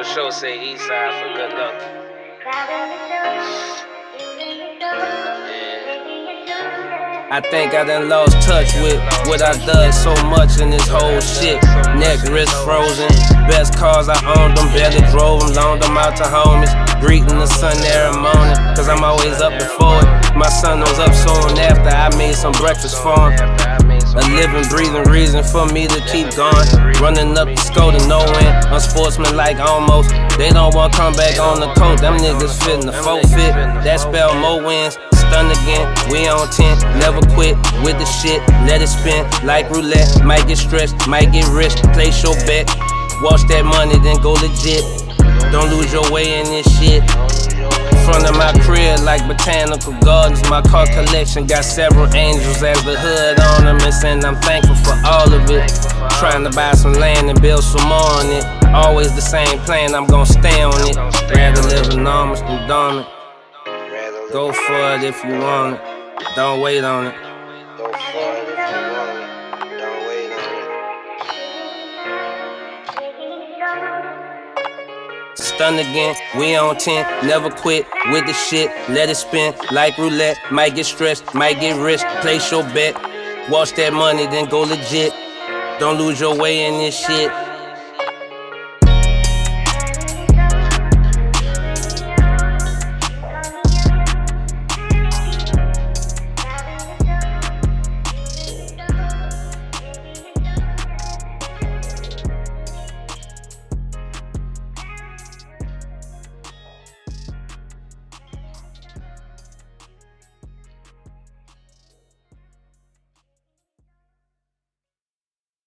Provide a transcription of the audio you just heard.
the show say east side for good luck. I think I done lost touch with what I done so much in this whole shit. Neck, wrist frozen. Best cars I owned them, barely drove them, loaned them out to homies. Greeting the sun every morning, cause I'm always up before it. My son was up soon after I made some breakfast for him. A living, breathing reason for me to keep going. Running up the score to no win, unsportsmanlike almost. They don't want to come back on the coat, them niggas fitting the forfeit. That spell more wins. Stunned again, we on 10, never quit with the shit, let it spin like roulette. Might get stressed, might get rich, place your bet. Watch that money, then go legit. Don't lose your way in this shit. Front of my crib like botanical gardens. My car collection got several angels as the hood ornaments, and I'm thankful for all of it. Trying to buy some land and build some more on it. Always the same plan, I'm gon' stay on it. Rather live enormous than dormant. Go for it if you want it, don't wait on it. Go for it if you want it, don't wait on it. Stunned again, we on 10, never quit with the shit, let it spin like roulette. Might get stressed, might get rich, place your bet. Watch that money, then go legit. Don't lose your way in this shit.